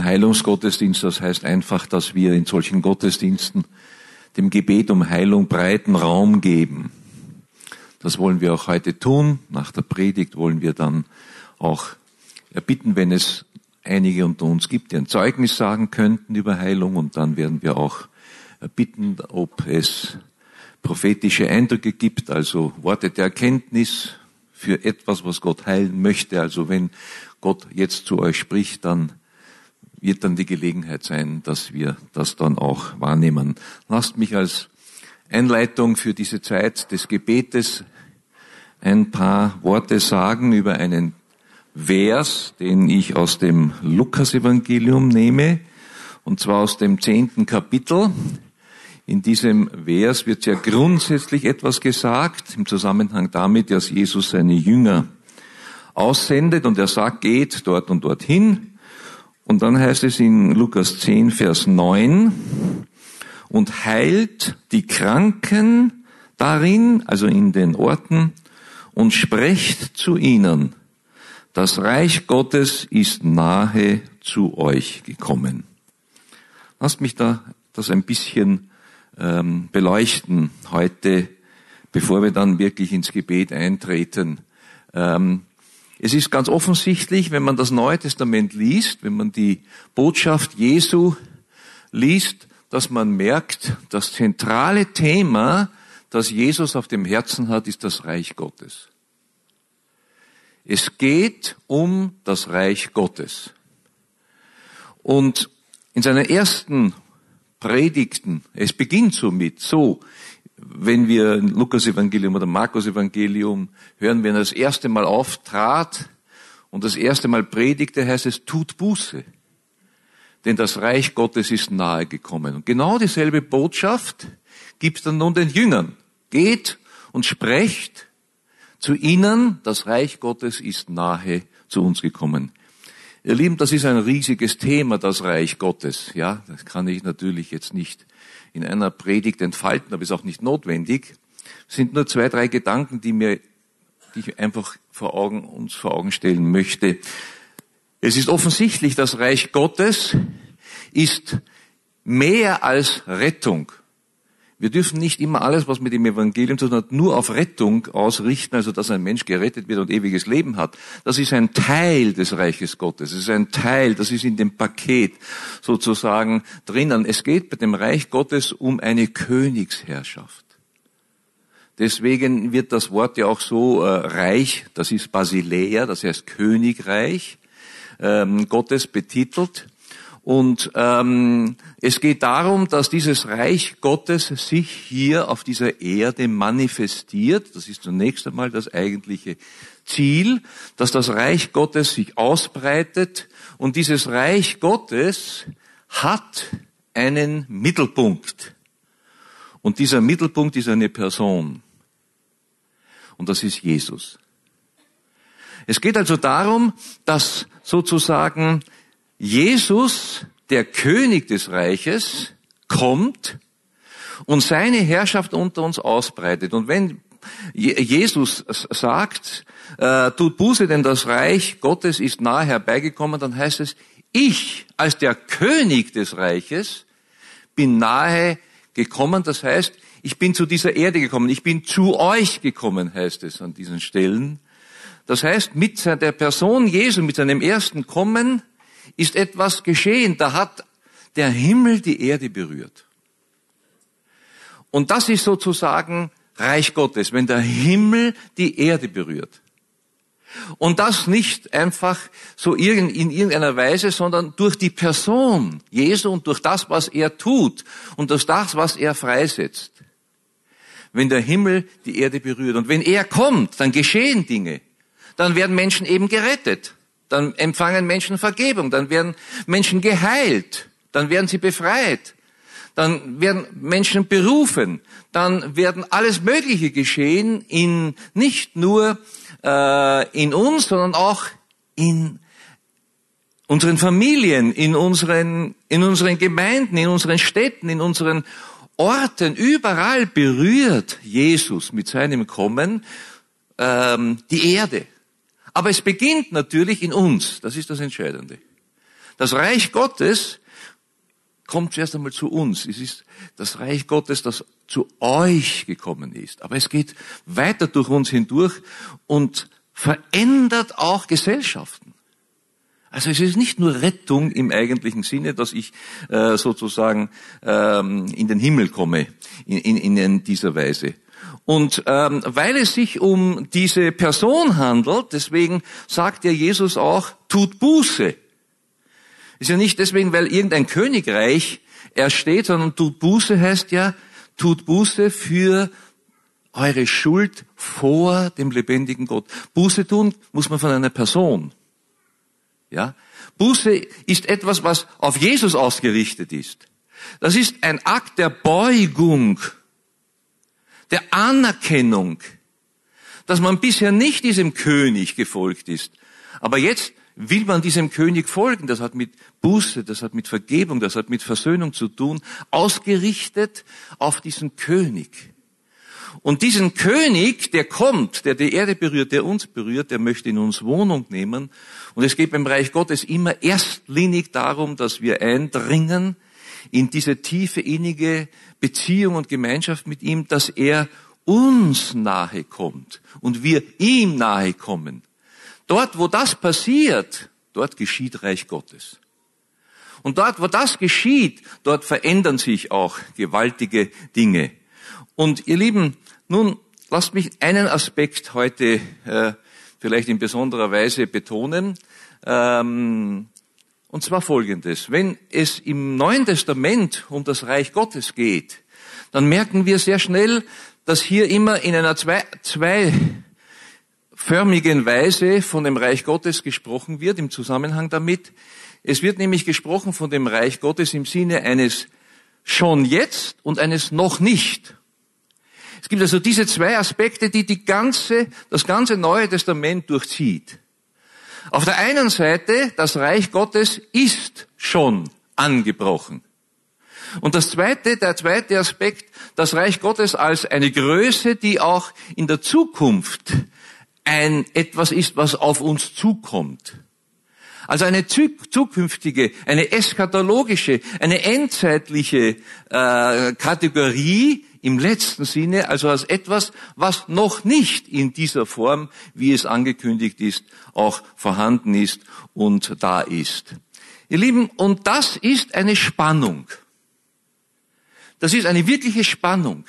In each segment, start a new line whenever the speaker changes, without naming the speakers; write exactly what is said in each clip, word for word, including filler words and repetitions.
ein Heilungsgottesdienst. Das heißt einfach, dass wir in solchen Gottesdiensten dem Gebet um Heilung breiten Raum geben. Das wollen wir auch heute tun. Nach der Predigt wollen wir dann auch erbitten, wenn es einige unter uns gibt, die ein Zeugnis sagen könnten über Heilung. Und dann werden wir auch bitten, ob es prophetische Eindrücke gibt, also Worte der Erkenntnis für etwas, was Gott heilen möchte. Also wenn Gott jetzt zu euch spricht, dann wird dann die Gelegenheit sein, dass wir das dann auch wahrnehmen. Lasst mich als Einleitung für diese Zeit des Gebetes ein paar Worte sagen über einen Vers, den ich aus dem Lukas-Evangelium nehme, und zwar aus dem zehnten Kapitel. In diesem Vers wird ja grundsätzlich etwas gesagt, im Zusammenhang damit, dass Jesus seine Jünger aussendet und er sagt, geht dort und dorthin. Und dann heißt es in Lukas zehn, Vers neun, und heilt die Kranken darin, also in den Orten, und sprecht zu ihnen, das Reich Gottes ist nahe zu euch gekommen. Lasst mich da das ein bisschen ähm, beleuchten heute, bevor wir dann wirklich ins Gebet eintreten. Ähm, es ist ganz offensichtlich, wenn man das Neue Testament liest, wenn man die Botschaft Jesu liest, dass man merkt, das zentrale Thema, das Jesus auf dem Herzen hat, ist das Reich Gottes. Es geht um das Reich Gottes. Und in seinen ersten Predigten, es beginnt somit so, wenn wir Lukas-Evangelium oder Markus-Evangelium hören, wenn er das erste Mal auftrat und das erste Mal predigte, heißt es, tut Buße. Denn das Reich Gottes ist nahe gekommen. Und genau dieselbe Botschaft gibt es dann nun den Jüngern. Geht und sprecht zu ihnen, das Reich Gottes ist nahe zu uns gekommen. Ihr Lieben, das ist ein riesiges Thema, das Reich Gottes. Ja, das kann ich natürlich jetzt nicht in einer Predigt entfalten, aber ist auch nicht notwendig. Es sind nur zwei, drei Gedanken, die mir, die ich einfach vor Augen, uns vor Augen stellen möchte. Es ist offensichtlich, das Reich Gottes ist mehr als Rettung. Wir dürfen nicht immer alles, was mit dem Evangelium zu tun hat, nur auf Rettung ausrichten, also dass ein Mensch gerettet wird und ewiges Leben hat. Das ist ein Teil des Reiches Gottes. Es ist ein Teil, das ist in dem Paket sozusagen drinnen. Es geht bei dem Reich Gottes um eine Königsherrschaft. Deswegen wird das Wort ja auch so äh, Reich, das ist Basileia, das heißt Königreich ähm, Gottes betitelt. Und ähm, es geht darum, dass dieses Reich Gottes sich hier auf dieser Erde manifestiert. Das ist zunächst einmal das eigentliche Ziel, dass das Reich Gottes sich ausbreitet. Und dieses Reich Gottes hat einen Mittelpunkt. Und dieser Mittelpunkt ist eine Person. Und das ist Jesus. Es geht also darum, dass sozusagen Jesus, der König des Reiches, kommt und seine Herrschaft unter uns ausbreitet. Und wenn Jesus sagt, äh, tut Buße, denn das Reich Gottes ist nahe herbeigekommen, dann heißt es, ich als der König des Reiches bin nahe gekommen. Das heißt, ich bin zu dieser Erde gekommen, ich bin zu euch gekommen, heißt es an diesen Stellen. Das heißt, mit der Person Jesu, mit seinem ersten Kommen, ist etwas geschehen. Da hat der Himmel die Erde berührt. Und das ist sozusagen Reich Gottes, wenn der Himmel die Erde berührt. Und das nicht einfach so in irgendeiner Weise, sondern durch die Person Jesu und durch das, was er tut und durch das, was er freisetzt. Wenn der Himmel die Erde berührt und wenn er kommt, dann geschehen Dinge. Dann werden Menschen eben gerettet. Dann empfangen Menschen Vergebung, dann werden Menschen geheilt, dann werden sie befreit, dann werden Menschen berufen, dann werden alles Mögliche geschehen, in nicht nur äh, in uns, sondern auch in unseren Familien, in unseren, in unseren Gemeinden, in unseren Städten, in unseren Orten. Überall berührt Jesus mit seinem Kommen ähm, die Erde. Aber es beginnt natürlich in uns. Das ist das Entscheidende. Das Reich Gottes kommt zuerst einmal zu uns. Es ist das Reich Gottes, das zu euch gekommen ist. Aber es geht weiter durch uns hindurch und verändert auch Gesellschaften. Also es ist nicht nur Rettung im eigentlichen Sinne, dass ich äh, sozusagen ähm, in den Himmel komme, in, in, in dieser Weise. Und ähm, weil es sich um diese Person handelt, deswegen sagt ja Jesus auch, tut Buße. Ist ja nicht deswegen, weil irgendein Königreich ersteht, sondern tut Buße heißt ja, tut Buße für eure Schuld vor dem lebendigen Gott. Buße tun muss man von einer Person. Ja? Buße ist etwas, was auf Jesus ausgerichtet ist. Das ist ein Akt der Beugung, der Anerkennung, dass man bisher nicht diesem König gefolgt ist. Aber jetzt will man diesem König folgen. Das hat mit Buße, das hat mit Vergebung, das hat mit Versöhnung zu tun, ausgerichtet auf diesen König. Und diesen König, der kommt, der die Erde berührt, der uns berührt, der möchte in uns Wohnung nehmen. Und es geht beim Reich Gottes immer erstlinig darum, dass wir eindringen in diese tiefe, innige Beziehung und Gemeinschaft mit ihm, dass er uns nahe kommt und wir ihm nahe kommen. Dort, wo das passiert, dort geschieht Reich Gottes. Und dort, wo das geschieht, dort verändern sich auch gewaltige Dinge. Und ihr Lieben, nun lasst mich einen Aspekt heute äh, vielleicht in besonderer Weise betonen, ähm, und zwar Folgendes. Wenn es im Neuen Testament um das Reich Gottes geht, dann merken wir sehr schnell, dass hier immer in einer zwei, zweiförmigen Weise von dem Reich Gottes gesprochen wird, im Zusammenhang damit. Es wird nämlich gesprochen von dem Reich Gottes im Sinne eines schon jetzt und eines noch nicht. Es gibt also diese zwei Aspekte, die die ganze, das ganze Neue Testament durchzieht. Auf der einen Seite, das Reich Gottes ist schon angebrochen. Und das zweite, der zweite Aspekt, das Reich Gottes als eine Größe, die auch in der Zukunft ein etwas ist, was auf uns zukommt. Also eine zukünftige, eine eschatologische, eine endzeitliche äh, Kategorie im letzten Sinne, also als etwas, was noch nicht in dieser Form, wie es angekündigt ist, auch vorhanden ist und da ist. Ihr Lieben, und das ist eine Spannung. Das ist eine wirkliche Spannung.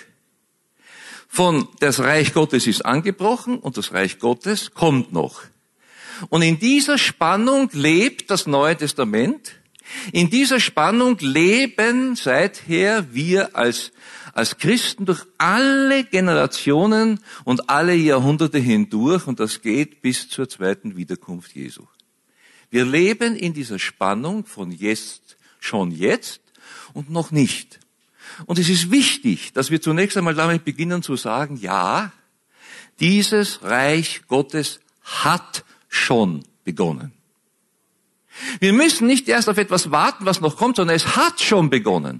Von das Reich Gottes ist angebrochen und das Reich Gottes kommt noch. Und in dieser Spannung lebt das Neue Testament. In dieser Spannung leben seither wir als, als Christen durch alle Generationen und alle Jahrhunderte hindurch. Und das geht bis zur zweiten Wiederkunft Jesu. Wir leben in dieser Spannung von jetzt, schon jetzt und noch nicht. Und es ist wichtig, dass wir zunächst einmal damit beginnen zu sagen, ja, dieses Reich Gottes hat schon begonnen. Wir müssen nicht erst auf etwas warten, was noch kommt, sondern es hat schon begonnen.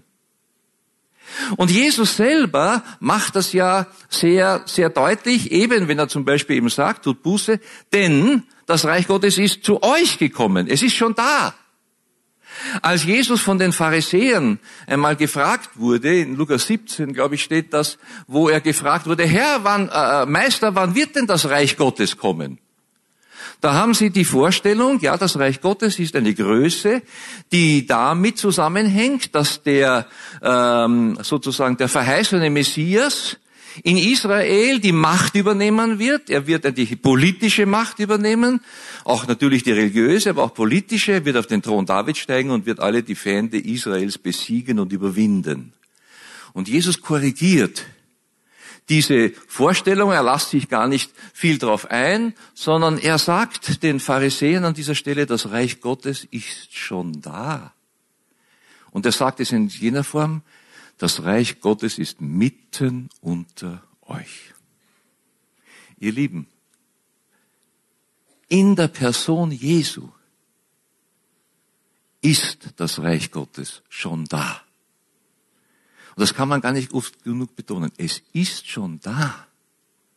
Und Jesus selber macht das ja sehr, sehr deutlich, eben wenn er zum Beispiel eben sagt, tut Buße, denn das Reich Gottes ist zu euch gekommen. Es ist schon da. Als Jesus von den Pharisäern einmal gefragt wurde, in Lukas siebzehn, glaube ich, steht das, wo er gefragt wurde, Herr, wann, äh, Meister, wann wird denn das Reich Gottes kommen? Da haben sie die Vorstellung, ja, das Reich Gottes ist eine Größe, die damit zusammenhängt, dass der ähm, sozusagen der verheißene Messias in Israel die Macht übernehmen wird. Er wird die politische Macht übernehmen, auch natürlich die religiöse, aber auch politische. Er wird auf den Thron David steigen und wird alle die Feinde Israels besiegen und überwinden. Und Jesus korrigiert diese Vorstellung, er lässt sich gar nicht viel drauf ein, sondern er sagt den Pharisäern an dieser Stelle, das Reich Gottes ist schon da. Und er sagt es in jener Form, das Reich Gottes ist mitten unter euch. Ihr Lieben, in der Person Jesu ist das Reich Gottes schon da. Und das kann man gar nicht oft genug betonen. Es ist schon da.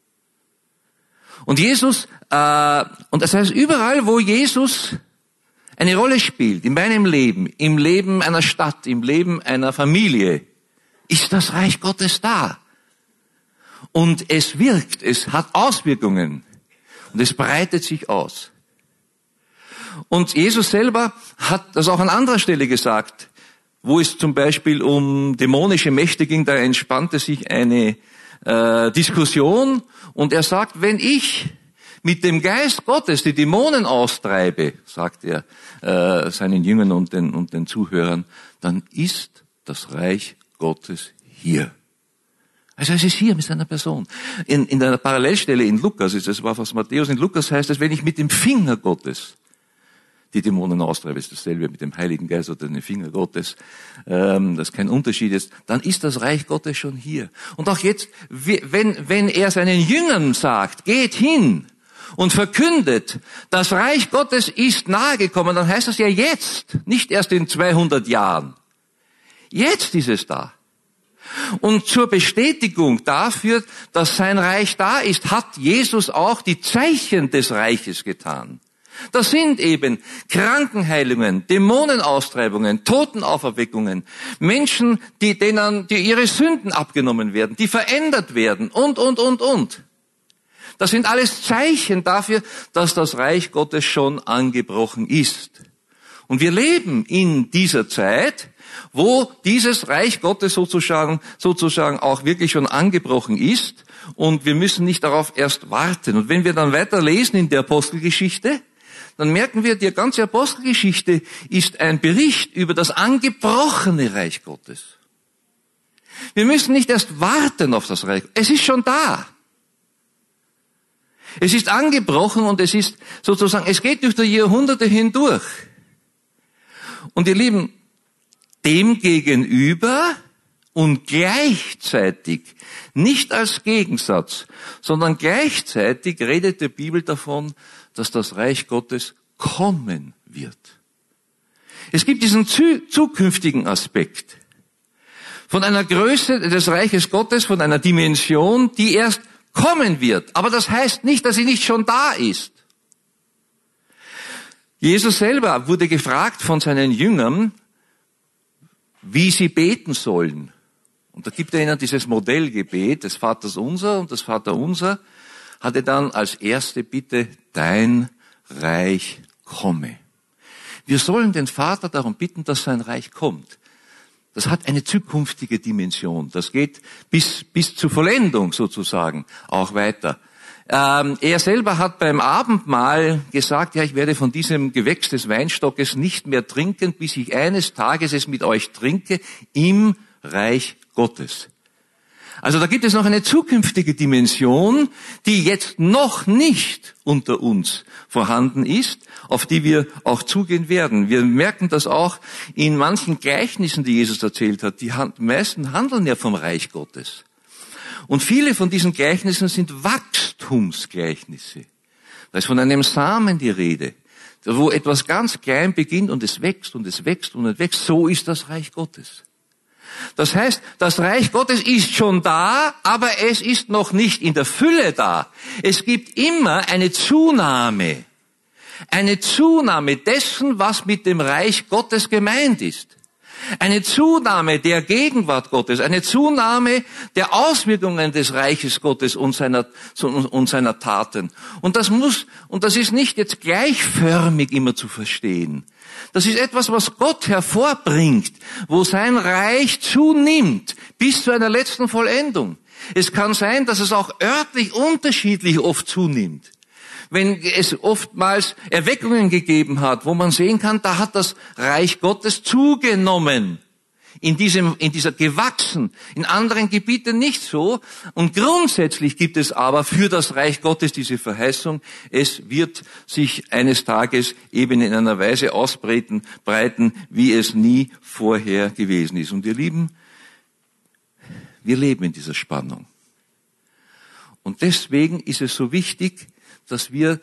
Und Jesus, äh, und das heißt, überall, wo Jesus eine Rolle spielt in meinem Leben, im Leben einer Stadt, im Leben einer Familie, ist das Reich Gottes da. Und es wirkt, es hat Auswirkungen und es breitet sich aus. Und Jesus selber hat das auch an anderer Stelle gesagt, wo es zum Beispiel um dämonische Mächte ging, da entspannte sich eine äh, Diskussion und er sagt, wenn ich mit dem Geist Gottes die Dämonen austreibe, sagt er äh, seinen Jüngern und den, und den Zuhörern, dann ist das Reich Gottes hier. Also es ist hier mit seiner Person. In, in einer Parallelstelle in Lukas, das war fast Matthäus, in Lukas heißt es, wenn ich mit dem Finger Gottes die Dämonen austreibe, ist dasselbe mit dem Heiligen Geist oder dem Finger Gottes, ähm, das kein Unterschied ist, dann ist das Reich Gottes schon hier. Und auch jetzt, wenn, wenn er seinen Jüngern sagt, geht hin und verkündet, das Reich Gottes ist nahegekommen, dann heißt das ja jetzt, nicht erst in zweihundert Jahren. Jetzt ist es da. Und zur Bestätigung dafür, dass sein Reich da ist, hat Jesus auch die Zeichen des Reiches getan. Das sind eben Krankenheilungen, Dämonenaustreibungen, Totenauferweckungen, Menschen, die denen, die ihre Sünden abgenommen werden, die verändert werden und, und, und, und. Das sind alles Zeichen dafür, dass das Reich Gottes schon angebrochen ist. Und wir leben in dieser Zeit, wo dieses Reich Gottes sozusagen, sozusagen auch wirklich schon angebrochen ist. Und wir müssen nicht darauf erst warten. Und wenn wir dann weiter lesen in der Apostelgeschichte, dann merken wir, die ganze Apostelgeschichte ist ein Bericht über das angebrochene Reich Gottes. Wir müssen nicht erst warten auf das Reich. Es ist schon da. Es ist angebrochen und es ist sozusagen, es geht durch die Jahrhunderte hindurch. Und ihr Lieben, dem gegenüber und gleichzeitig, nicht als Gegensatz, sondern gleichzeitig redet die Bibel davon, dass das Reich Gottes kommen wird. Es gibt diesen zukünftigen Aspekt von einer Größe des Reiches Gottes, von einer Dimension, die erst kommen wird. Aber das heißt nicht, dass sie nicht schon da ist. Jesus selber wurde gefragt von seinen Jüngern, wie sie beten sollen. Und da gibt er ihnen dieses Modellgebet des Vaters Unser, und das Vaterunser hatte dann als erste Bitte, dein Reich komme. Wir sollen den Vater darum bitten, dass sein Reich kommt. Das hat eine zukünftige Dimension. Das geht bis, bis zur Vollendung sozusagen auch weiter. Ähm, er selber hat beim Abendmahl gesagt, ja, ich werde von diesem Gewächs des Weinstockes nicht mehr trinken, bis ich eines Tages es mit euch trinke im Reich Gottes. Also da gibt es noch eine zukünftige Dimension, die jetzt noch nicht unter uns vorhanden ist, auf die wir auch zugehen werden. Wir merken das auch in manchen Gleichnissen, die Jesus erzählt hat. Die meisten handeln ja vom Reich Gottes. Und viele von diesen Gleichnissen sind Wachstumsgleichnisse. Da ist von einem Samen die Rede, wo etwas ganz klein beginnt und es wächst und es wächst und es wächst. So ist das Reich Gottes. Das heißt, das Reich Gottes ist schon da, aber es ist noch nicht in der Fülle da. Es gibt immer eine Zunahme. Eine Zunahme dessen, was mit dem Reich Gottes gemeint ist. Eine Zunahme der Gegenwart Gottes, eine Zunahme der Auswirkungen des Reiches Gottes und seiner, und seiner Taten. Und das muss, und das ist nicht jetzt gleichförmig immer zu verstehen. Das ist etwas, was Gott hervorbringt, wo sein Reich zunimmt, bis zu einer letzten Vollendung. Es kann sein, dass es auch örtlich unterschiedlich oft zunimmt. Wenn es oftmals Erweckungen gegeben hat, wo man sehen kann, da hat das Reich Gottes zugenommen, in diesem, in dieser gewachsen, in anderen Gebieten nicht so. Und grundsätzlich gibt es aber für das Reich Gottes diese Verheißung, es wird sich eines Tages eben in einer Weise ausbreiten, breiten, wie es nie vorher gewesen ist. Und ihr Lieben, wir leben in dieser Spannung. Und deswegen ist es so wichtig, dass wir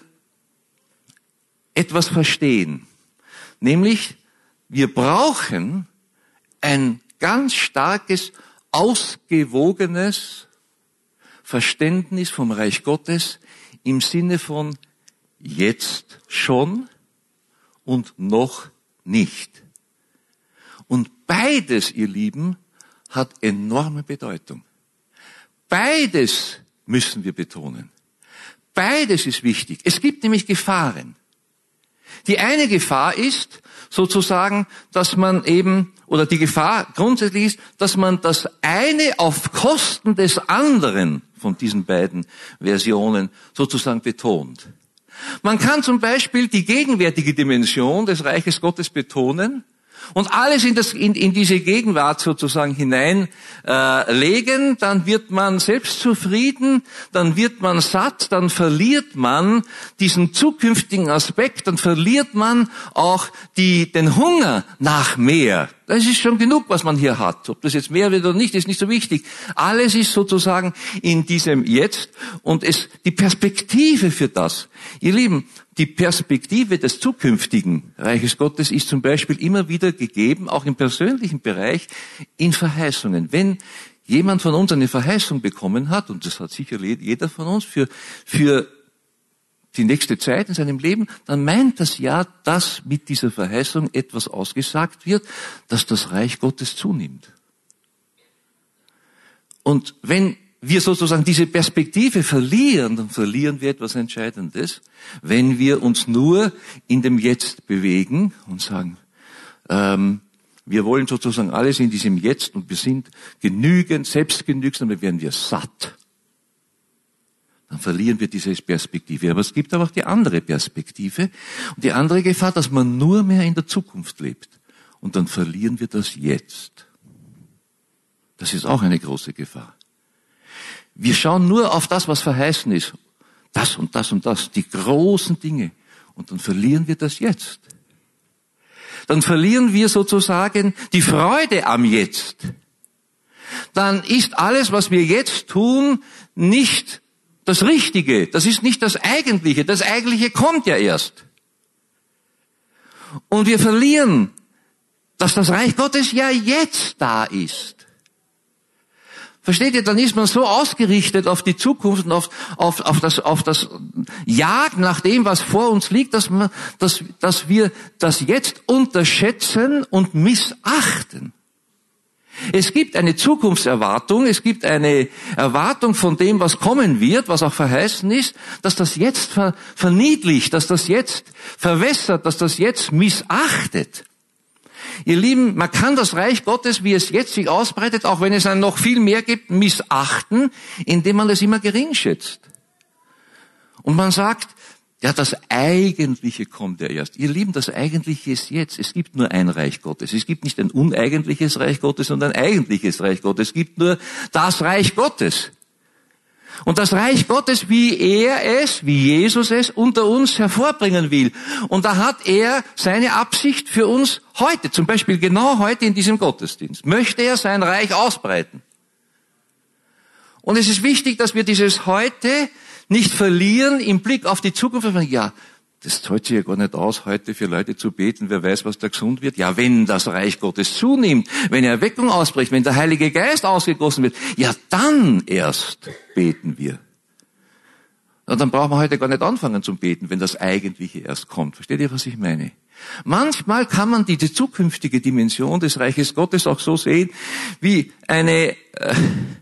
etwas verstehen. Nämlich, wir brauchen ein ganz starkes, ausgewogenes Verständnis vom Reich Gottes im Sinne von jetzt schon und noch nicht. Und beides, ihr Lieben, hat enorme Bedeutung. Beides müssen wir betonen. Beides ist wichtig. Es gibt nämlich Gefahren. Die eine Gefahr ist sozusagen, dass man eben, oder die Gefahr grundsätzlich ist, dass man das eine auf Kosten des anderen von diesen beiden Versionen sozusagen betont. Man kann zum Beispiel die gegenwärtige Dimension des Reiches Gottes betonen und alles in, das, in, in diese Gegenwart sozusagen hineinlegen, äh, dann wird man selbstzufrieden, dann wird man satt, dann verliert man diesen zukünftigen Aspekt, dann verliert man auch die, den Hunger nach mehr. Das ist schon genug, was man hier hat. Ob das jetzt mehr wird oder nicht, ist nicht so wichtig. Alles ist sozusagen in diesem Jetzt und es, die Perspektive für das. Ihr Lieben, die Perspektive des zukünftigen Reiches Gottes ist zum Beispiel immer wieder gegeben, auch im persönlichen Bereich, in Verheißungen. Wenn jemand von uns eine Verheißung bekommen hat, und das hat sicher jeder von uns für, für die nächste Zeit in seinem Leben, dann meint das ja, dass mit dieser Verheißung etwas ausgesagt wird, dass das Reich Gottes zunimmt. Und wenn wir sozusagen diese Perspektive verlieren, dann verlieren wir etwas Entscheidendes, wenn wir uns nur in dem Jetzt bewegen und sagen, ähm, wir wollen sozusagen alles in diesem Jetzt und wir sind genügend, selbstgenügsam, dann werden wir satt. Dann verlieren wir diese Perspektive. Aber es gibt aber auch die andere Perspektive und die andere Gefahr, dass man nur mehr in der Zukunft lebt. Und dann verlieren wir das Jetzt. Das ist auch eine große Gefahr. Wir schauen nur auf das, was verheißen ist. Das und das und das, die großen Dinge. Und dann verlieren wir das Jetzt. Dann verlieren wir sozusagen die Freude am Jetzt. Dann ist alles, was wir jetzt tun, nicht das Richtige. Das ist nicht das Eigentliche. Das Eigentliche kommt ja erst. Und wir verlieren, dass das Reich Gottes ja jetzt da ist. Versteht ihr, dann ist man so ausgerichtet auf die Zukunft und auf, auf, auf das, auf das Jagen nach dem, was vor uns liegt, dass man, dass, dass wir das jetzt unterschätzen und missachten. Es gibt eine Zukunftserwartung, es gibt eine Erwartung von dem, was kommen wird, was auch verheißen ist, dass das jetzt ver, verniedlicht, dass das jetzt verwässert, dass das jetzt missachtet. Ihr Lieben, man kann das Reich Gottes, wie es jetzt sich ausbreitet, auch wenn es dann noch viel mehr gibt, missachten, indem man es immer gering schätzt. Und man sagt, ja, das Eigentliche kommt ja erst. Ihr Lieben, das Eigentliche ist jetzt. Es gibt nur ein Reich Gottes. Es gibt nicht ein uneigentliches Reich Gottes und ein eigentliches Reich Gottes. Es gibt nur das Reich Gottes. Und das Reich Gottes, wie er es, wie Jesus es unter uns hervorbringen will. Und da hat er seine Absicht für uns heute, zum Beispiel genau heute in diesem Gottesdienst, möchte er sein Reich ausbreiten. Und es ist wichtig, dass wir dieses heute nicht verlieren im Blick auf die Zukunft. Ja, das zahlt sich ja gar nicht aus, heute für Leute zu beten. Wer weiß, was da gesund wird. Ja, wenn das Reich Gottes zunimmt, wenn Erweckung ausbricht, wenn der Heilige Geist ausgegossen wird, ja, dann erst beten wir. Und dann brauchen wir heute gar nicht anfangen zum Beten, wenn das Eigentliche erst kommt. Versteht ihr, was ich meine? Manchmal kann man diese zukünftige Dimension des Reiches Gottes auch so sehen, wie eine, äh,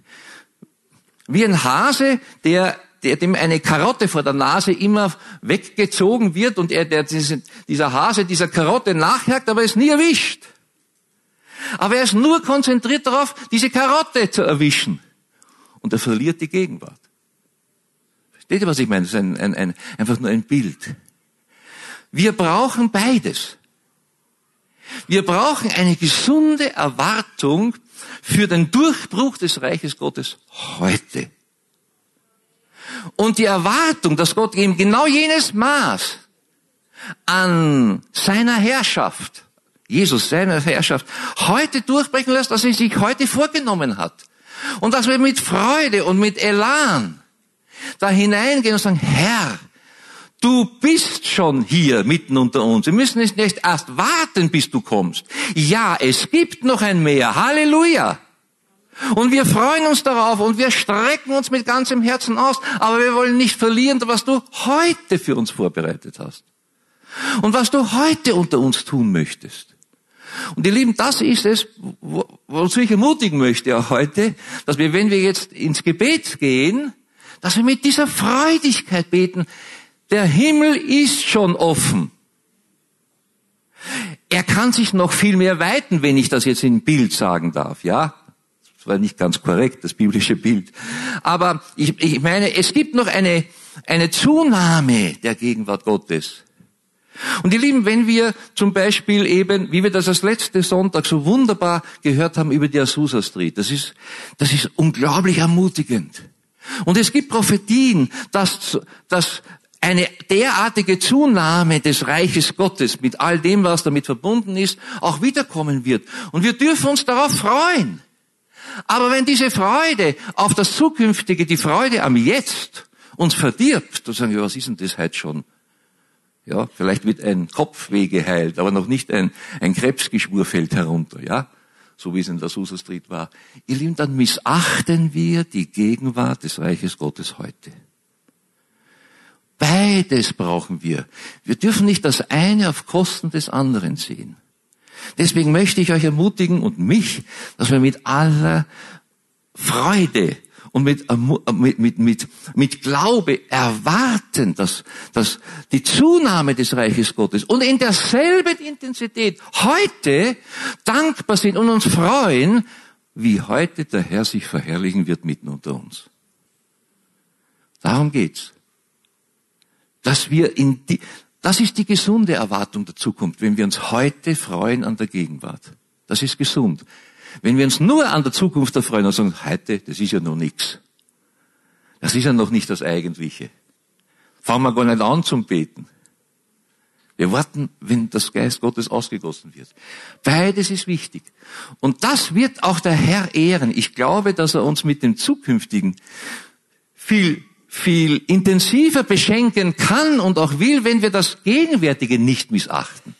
wie ein Hase, der der dem eine Karotte vor der Nase immer weggezogen wird und er, der, dieser Hase dieser Karotte nachjagt, aber es nie erwischt. Aber er ist nur konzentriert darauf, diese Karotte zu erwischen. Und er verliert die Gegenwart. Versteht ihr, was ich meine? Das ist ein, ein, ein, einfach nur ein Bild. Wir brauchen beides. Wir brauchen eine gesunde Erwartung für den Durchbruch des Reiches Gottes heute. Und die Erwartung, dass Gott eben genau jenes Maß an seiner Herrschaft, Jesus seiner Herrschaft, heute durchbrechen lässt, dass er sich heute vorgenommen hat. Und dass wir mit Freude und mit Elan da hineingehen und sagen, Herr, du bist schon hier mitten unter uns. Wir müssen nicht erst warten, bis du kommst. Ja, es gibt noch ein Mehr. Halleluja. Und wir freuen uns darauf und wir strecken uns mit ganzem Herzen aus, aber wir wollen nicht verlieren, was du heute für uns vorbereitet hast. und was du heute unter uns tun möchtest. Und ihr Lieben, das ist es, wozu ich ermutigen möchte auch heute, dass wir, wenn wir jetzt ins Gebet gehen, dass wir mit dieser Freudigkeit beten. Der Himmel ist schon offen. Er kann sich noch viel mehr weiten, wenn ich das jetzt in Bild sagen darf, ja? Das war nicht ganz korrekt, das biblische Bild. Aber ich, ich meine, es gibt noch eine, eine Zunahme der Gegenwart Gottes. Und ihr Lieben, wenn wir zum Beispiel eben, wie wir das als letzte Sonntag so wunderbar gehört haben über die Azusa Street, das ist, das ist unglaublich ermutigend. Und es gibt Prophetien, dass, dass eine derartige Zunahme des Reiches Gottes mit all dem, was damit verbunden ist, auch wiederkommen wird. Und wir dürfen uns darauf freuen. Aber wenn diese Freude auf das Zukünftige, die Freude am Jetzt uns verdirbt, dann sagen wir, was ist denn das heute schon? Ja, vielleicht wird ein Kopfweh geheilt, aber noch nicht ein, ein Krebsgeschwür fällt herunter, ja? So wie es in der Azusa Street war. Ihr Lieben, dann missachten wir die Gegenwart des Reiches Gottes heute. Beides brauchen wir. Wir dürfen nicht das eine auf Kosten des anderen sehen. Deswegen möchte ich euch ermutigen und mich, dass wir mit aller Freude und mit, mit, mit, mit, mit Glaube erwarten, dass, dass die Zunahme des Reiches Gottes und in derselben Intensität heute dankbar sind und uns freuen, wie heute der Herr sich verherrlichen wird mitten unter uns. Darum geht's. Dass wir in die, das ist die gesunde Erwartung der Zukunft, wenn wir uns heute freuen an der Gegenwart. Das ist gesund. Wenn wir uns nur an der Zukunft erfreuen und sagen, heute, das ist ja noch nichts. Das ist ja noch nicht das Eigentliche. Fangen wir gar nicht an zum Beten. Wir warten, wenn das Geist Gottes ausgegossen wird. Beides ist wichtig. Und das wird auch der Herr ehren. Ich glaube, dass er uns mit dem Zukünftigen viel, viel intensiver beschenken kann und auch will, wenn wir das Gegenwärtige nicht missachten.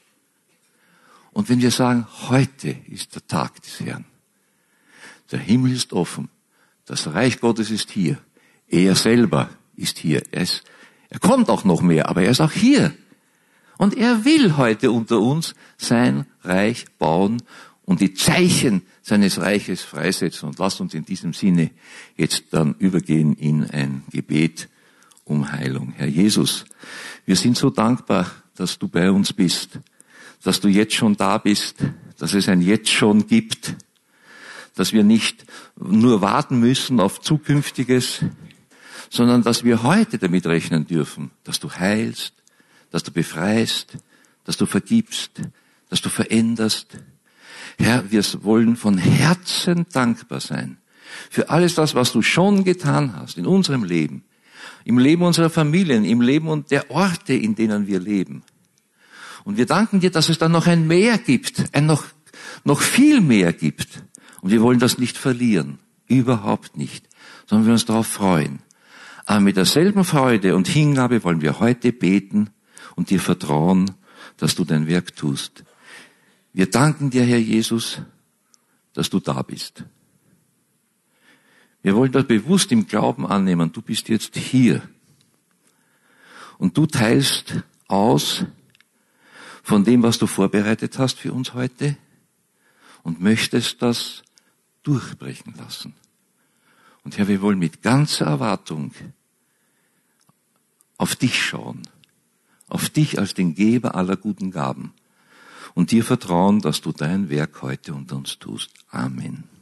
Und wenn wir sagen, heute ist der Tag des Herrn. Der Himmel ist offen. Das Reich Gottes ist hier. Er selber ist hier. Er, ist, er kommt auch noch mehr, aber er ist auch hier. Und er will heute unter uns sein Reich bauen und die Zeichen seines Reiches freisetzen. Und lasst uns in diesem Sinne jetzt dann übergehen in ein Gebet um Heilung. Herr Jesus, wir sind so dankbar, dass du bei uns bist, dass du jetzt schon da bist, dass es ein Jetzt schon gibt, dass wir nicht nur warten müssen auf Zukünftiges, sondern dass wir heute damit rechnen dürfen, dass du heilst, dass du befreist, dass du vergibst, dass du veränderst. Herr, wir wollen von Herzen dankbar sein für alles das, was du schon getan hast in unserem Leben, im Leben unserer Familien, im Leben der Orte, in denen wir leben. Und wir danken dir, dass es dann noch ein Mehr gibt, ein noch, noch viel mehr gibt. Und wir wollen das nicht verlieren, überhaupt nicht, sondern wir uns darauf freuen. Aber mit derselben Freude und Hingabe wollen wir heute beten und dir vertrauen, dass du dein Werk tust. Wir danken dir, Herr Jesus, dass du da bist. Wir wollen das bewusst im Glauben annehmen. Du bist jetzt hier. Und du teilst aus von dem, was du vorbereitet hast für uns heute und möchtest das durchbrechen lassen. Und Herr, wir wollen mit ganzer Erwartung auf dich schauen, auf dich als den Geber aller guten Gaben und dir vertrauen, dass du dein Werk heute unter uns tust. Amen.